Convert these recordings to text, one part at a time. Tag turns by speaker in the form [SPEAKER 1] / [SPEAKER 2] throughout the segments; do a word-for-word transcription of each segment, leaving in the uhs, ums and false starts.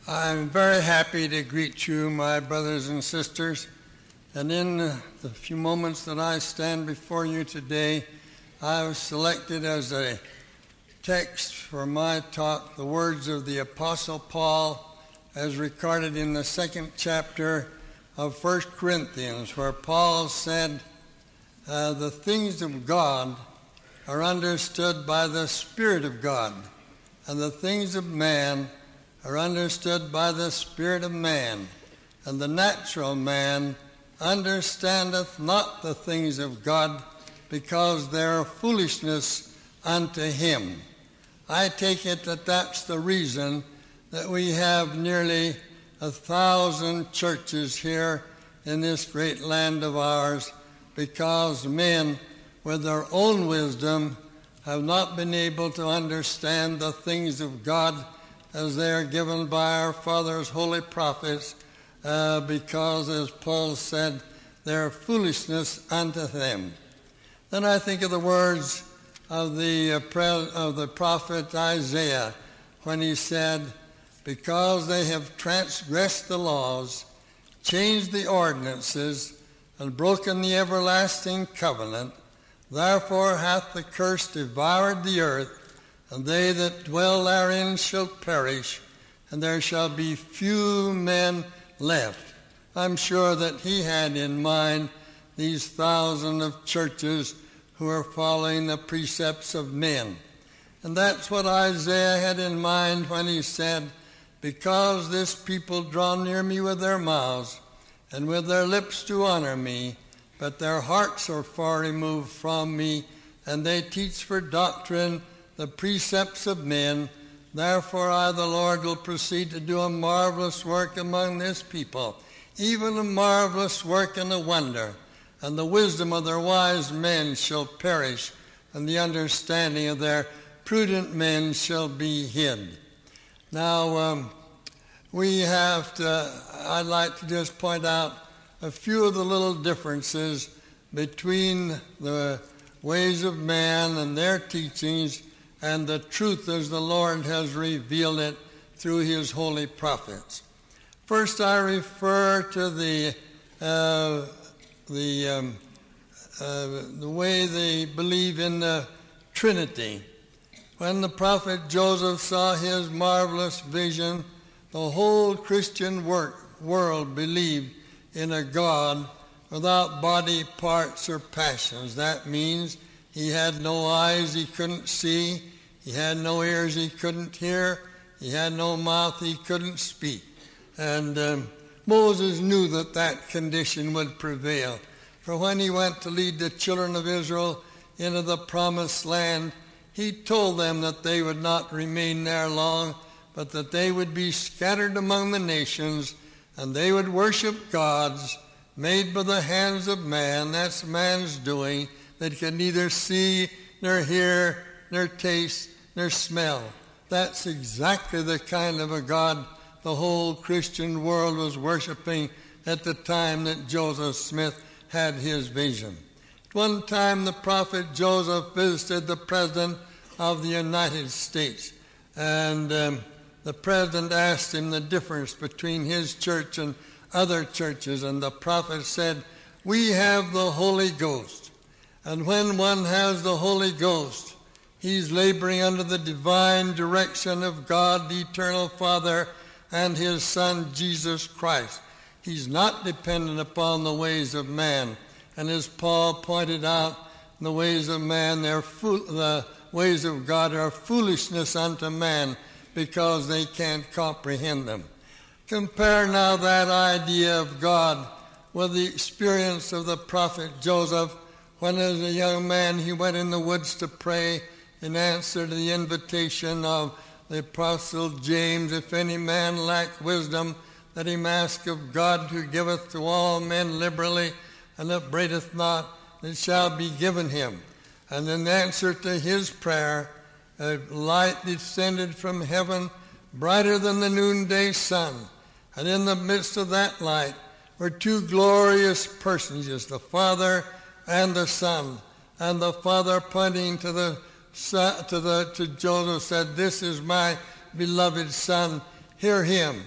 [SPEAKER 1] I'm very happy to greet you, my brothers and sisters. And in the few moments that I stand before you today, I have selected as a text for my talk the words of the Apostle Paul as recorded in the second chapter of First Corinthians, where Paul said, uh, the things of God are understood by the Spirit of God, and the things of man are understood by the spirit of man, and the natural man understandeth not the things of God, because they are foolishness unto him. I take it that that's the reason that we have nearly a thousand churches here in this great land of ours, because men with their own wisdom have not been able to understand the things of God as they are given by our fathers, holy prophets, uh, because, as Paul said, they are foolishness unto them. Then I think of the words of the, uh, pre- of the prophet Isaiah when he said, because they have transgressed the laws, changed the ordinances, and broken the everlasting covenant, therefore hath the curse devoured the earth, and they that dwell therein shall perish, and there shall be few men left. I'm sure that he had in mind these thousands of churches who are following the precepts of men. And that's what Isaiah had in mind when he said, because this people draw near me with their mouths, and with their lips do honor me, but their hearts are far removed from me, and they teach for doctrine the precepts of men. Therefore I, the Lord, will proceed to do a marvelous work among this people, even a marvelous work and a wonder. And the wisdom of their wise men shall perish, and the understanding of their prudent men shall be hid. Now, um, we have to, I'd like to just point out a few of the little differences between the ways of man and their teachings and the truth as the Lord has revealed it through his holy prophets. First, I refer to the uh, the um, uh, the way they believe in the Trinity. When the prophet Joseph saw his marvelous vision, the whole Christian work, world believed in a God without body parts or passions. That means he had no eyes he couldn't see. He had no ears he couldn't hear. He had no mouth he couldn't speak. And um, Moses knew that that condition would prevail. For when he went to lead the children of Israel into the promised land, he told them that they would not remain there long, but that they would be scattered among the nations, and they would worship gods made by the hands of man. That's man's doing, that can neither see, nor hear, nor taste, nor smell. That's exactly the kind of a God the whole Christian world was worshiping at the time that Joseph Smith had his vision. At one time, the prophet Joseph visited the President of the United States, and um, the President asked him the difference between his church and other churches, and the prophet said, we have the Holy Ghost. And when one has the Holy Ghost, he's laboring under the divine direction of God, the eternal Father, and his Son, Jesus Christ. He's not dependent upon the ways of man. And as Paul pointed out, the ways of man, they're fool- the ways of God are foolishness unto man, because they can't comprehend them. Compare now that idea of God with the experience of the prophet Joseph, when as a young man he went in the woods to pray in answer to the invitation of the apostle James, if any man lack wisdom, let him ask of God, who giveth to all men liberally, and upbraideth not, it shall be given him. And in answer to his prayer, a light descended from heaven, brighter than the noonday sun. And in the midst of that light were two glorious personages, the Father and the Son. And the Father, pointing to the to the to Joseph, said, this is my beloved Son, hear him.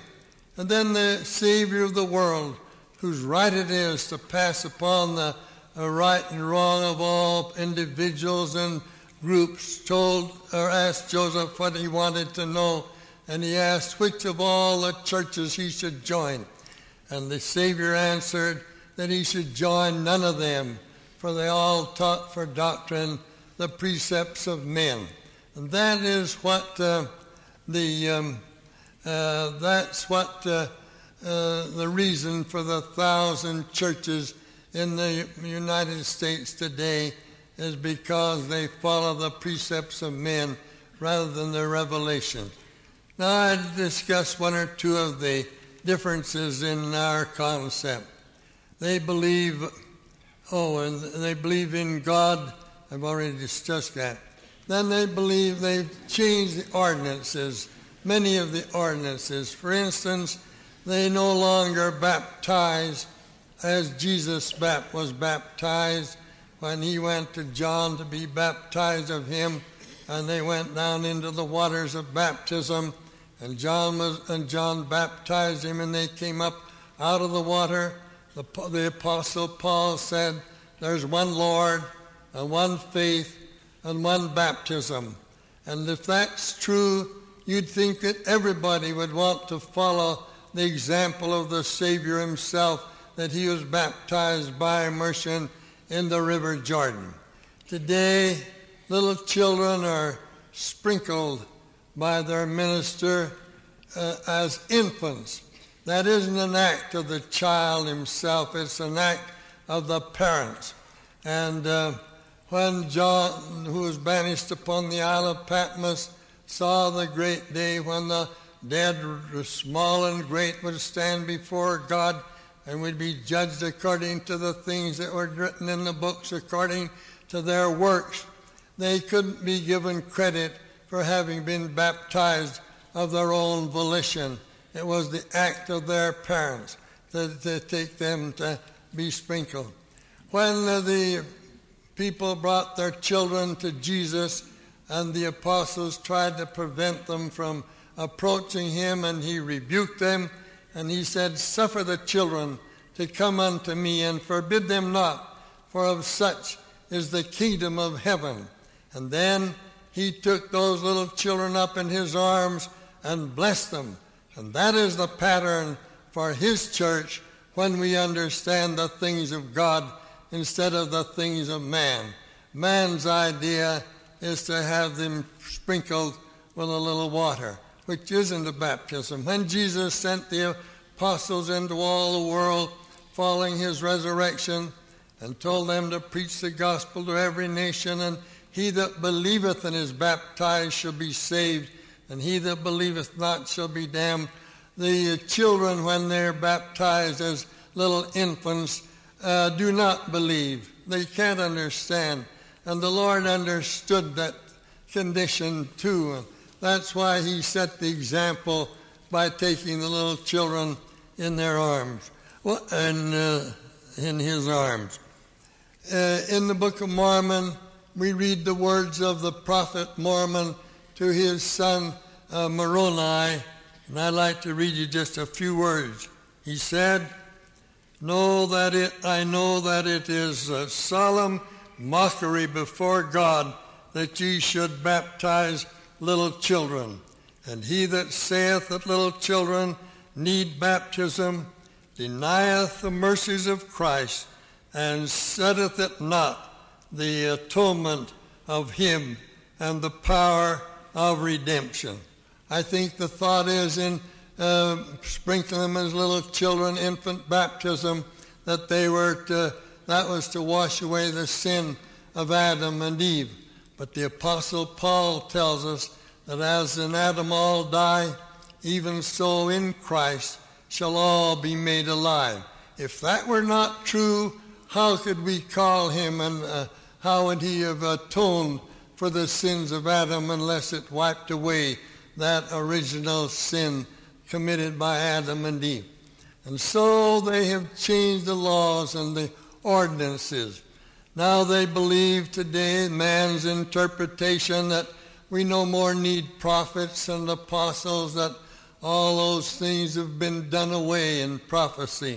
[SPEAKER 1] And then the Savior of the world, whose right it is to pass upon the uh, right and wrong of all individuals and groups, told or asked Joseph what he wanted to know, and he asked which of all the churches he should join. And the Savior answered that he should join none of them, for they all taught for doctrine the precepts of men. And that is what uh, the um, uh, that's what uh, uh, the reason for the thousand churches in the United States today is, because they follow the precepts of men rather than the revelation. Now I discuss one or two of the differences in our concept. They believe, oh, and they believe in God. I've already discussed that. Then they believe they've changed the ordinances, many of the ordinances. For instance, they no longer baptize as Jesus was baptized when he went to John to be baptized of him, and they went down into the waters of baptism, and John was and John baptized him, and they came up out of the water. The, the Apostle Paul said, there's one Lord, and one faith, and one baptism. And if that's true, you'd think that everybody would want to follow the example of the Savior himself, that he was baptized by immersion in the River Jordan. Today, little children are sprinkled by their minister uh, as infants. That isn't an act of the child himself, it's an act of the parents. And uh, when John, who was banished upon the Isle of Patmos, saw the great day when the dead, small and great, would stand before God and would be judged according to the things that were written in the books, according to their works, they couldn't be given credit for having been baptized of their own volition. It was the act of their parents to, to take them to be sprinkled. When the people brought their children to Jesus, and the apostles tried to prevent them from approaching him, and he rebuked them, and he said, suffer the children to come unto me, and forbid them not, for of such is the kingdom of heaven. And then he took those little children up in his arms and blessed them. And that is the pattern for his church when we understand the things of God instead of the things of man. Man's idea is to have them sprinkled with a little water, which isn't a baptism. When Jesus sent the apostles into all the world following his resurrection and told them to preach the gospel to every nation, and he that believeth and is baptized shall be saved, and he that believeth not shall be damned. The children, when they're baptized as little infants, uh, do not believe. They can't understand. And the Lord understood that condition too. That's why he set the example by taking the little children in their arms, well, and uh, in his arms. Uh, in the Book of Mormon, we read the words of the prophet Mormon to his son uh, Moroni, and I'd like to read you just a few words. He said, "Know that it, I know that it is a solemn mockery before God that ye should baptize little children. And he that saith that little children need baptism denieth the mercies of Christ, and setteth it not the atonement of him and the power of redemption." I think the thought is in uh, sprinkling them as little children, infant baptism, that they were to, that was to wash away the sin of Adam and Eve. But the Apostle Paul tells us that as in Adam all die, even so in Christ shall all be made alive. If that were not true, how could we call him, and uh, how would he have atoned for the sins of Adam unless it wiped away that original sin committed by Adam and Eve? And so they have changed the laws and the ordinances. Now they believe today, man's interpretation, that we no more need prophets and apostles, that all those things have been done away in prophecy.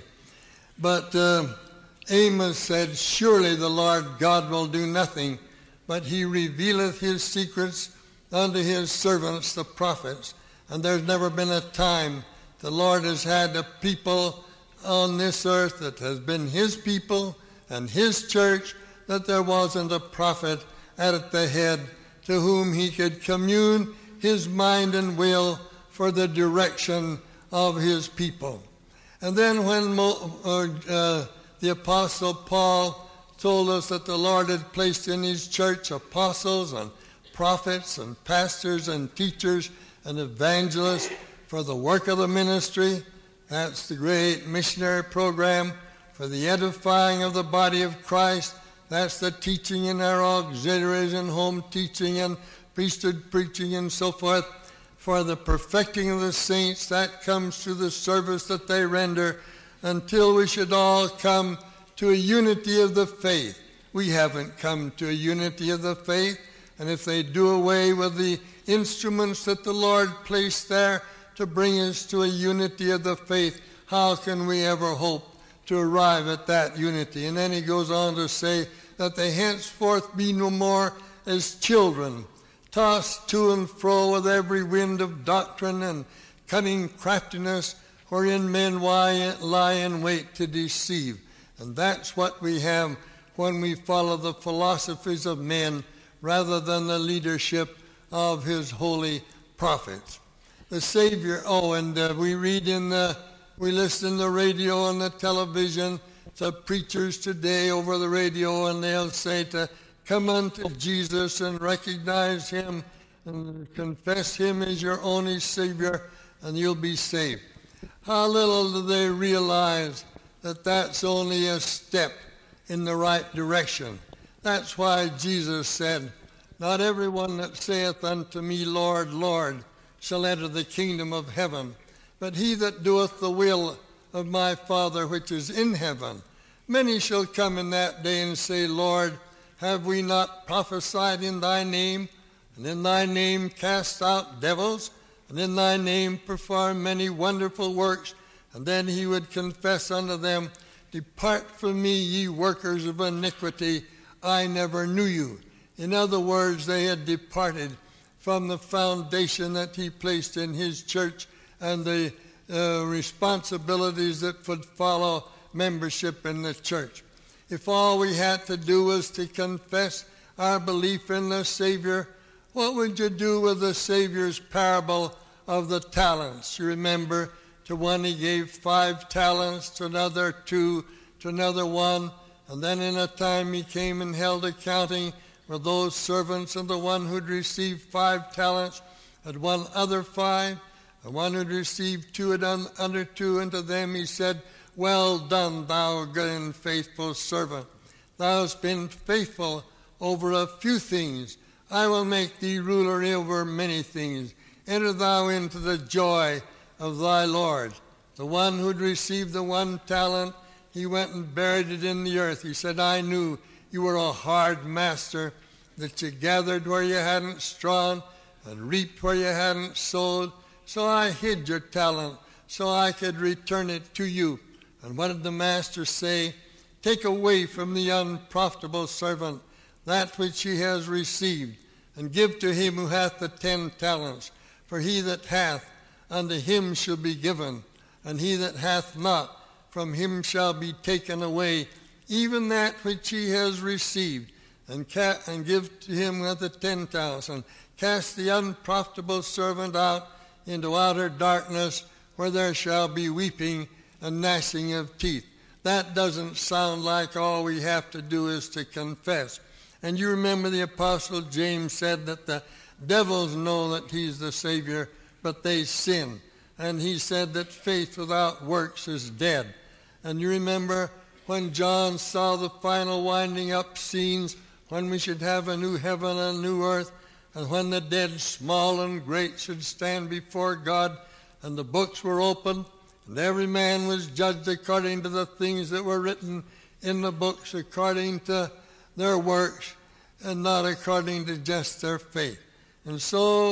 [SPEAKER 1] But uh, Amos said, surely the Lord God will do nothing, but he revealeth his secrets unto his servants, the prophets. And there's never been a time the Lord has had a people on this earth that has been his people and his church, that there wasn't a prophet at the head to whom he could commune his mind and will for the direction of his people. And then when Mo, uh, the Apostle Paul told us that the Lord had placed in his church apostles and prophets and pastors and teachers and evangelists for the work of the ministry, that's the great missionary program, for the edifying of the body of Christ, that's the teaching in our auxiliaries and home teaching and priesthood preaching and so forth. For the perfecting of the saints, that comes through the service that they render, until we should all come to a unity of the faith. We haven't come to a unity of the faith, and if they do away with the instruments that the Lord placed there to bring us to a unity of the faith, how can we ever hope to arrive at that unity? And then he goes on to say that they henceforth be no more as children, tossed to and fro with every wind of doctrine and cunning craftiness, wherein men lie in wait to deceive. And that's what we have when we follow the philosophies of men rather than the leadership of his holy prophets. The Savior, oh, and uh, we read in the, we listen to the radio and the television to preachers today over the radio, and they'll say to come unto Jesus and recognize him and confess him as your only Savior, and you'll be saved. How little do they realize that that's only a step in the right direction. That's why Jesus said, not everyone that saith unto me, Lord, Lord, shall enter the kingdom of heaven, but he that doeth the will of my Father which is in heaven. Many shall come in that day and say, Lord, have we not prophesied in thy name, and in thy name cast out devils, and in thy name perform many wonderful works? And then he would confess unto them, depart from me, ye workers of iniquity, I never knew you. In other words, they had departed from the foundation that he placed in his church and the uh, responsibilities that would follow membership in the church. If all we had to do was to confess our belief in the Savior, what would you do with the Savior's parable of the talents? You remember, to one he gave five talents, to another two, to another one, and then in a time he came and held accounting for those servants, and the one who'd received five talents had one other five, the one who'd received two had under two, and to them he said, well done, thou good and faithful servant. Thou hast been faithful over a few things. I will make thee ruler over many things. Enter thou into the joy of thy Lord. The one who'd received the one talent, he went and buried it in the earth. He said, I knew you were a hard master, that you gathered where you hadn't strawn and reaped where you hadn't sowed. So I hid your talent so I could return it to you. And what did the master say? Take away from the unprofitable servant that which he has received, and give to him who hath the ten talents. For he that hath, unto him shall be given, and he that hath not, from him shall be taken away, even that which he has received. And, ca- and give to him with the ten talents, and cast the unprofitable servant out into outer darkness, where there shall be weeping and gnashing of teeth. That doesn't sound like all we have to do is to confess. And you remember the Apostle James said that the devils know that he's the Savior, but they sin. And he said that faith without works is dead. And you remember when John saw the final winding up scenes, when we should have a new heaven and a new earth, and when the dead, small and great, should stand before God, and the books were opened, and every man was judged according to the things that were written in the books, according to their works, and not according to just their faith. And so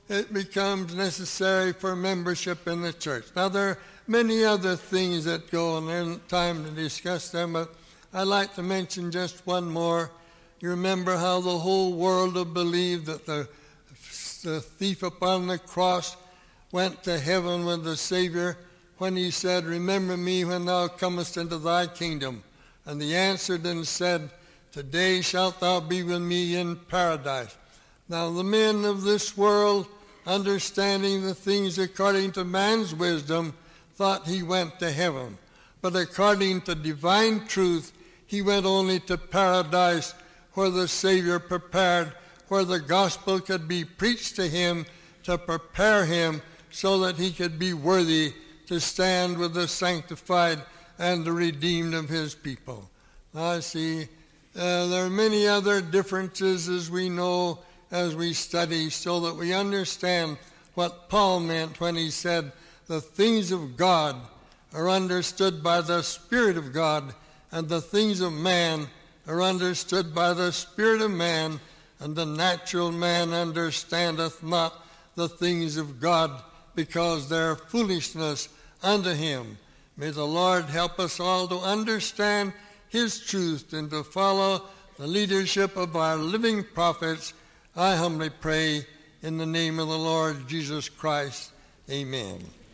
[SPEAKER 1] it becomes necessary for membership in the church. Now, there are many other things that go, and there's not time to discuss them, but I'd like to mention just one more. You remember how the whole world had believed that the, the thief upon the cross went to heaven with the Savior when he said, "Remember me when thou comest into thy kingdom." And the answer then said, "Today shalt thou be with me in paradise." Now the men of this world, understanding the things according to man's wisdom, thought he went to heaven. But according to divine truth, he went only to paradise, where the Savior prepared, where the gospel could be preached to him to prepare him so that he could be worthy to stand with the sanctified and the redeemed of his people. Now, I see uh, there are many other differences, as we know, as we study, so that we understand what Paul meant when he said the things of God are understood by the Spirit of God, and the things of man are understood by the Spirit of man, and the natural man understandeth not the things of God, because they are foolishness unto him. May the Lord help us all to understand his truth and to follow the leadership of our living prophets. I humbly pray in the name of the Lord Jesus Christ. Amen.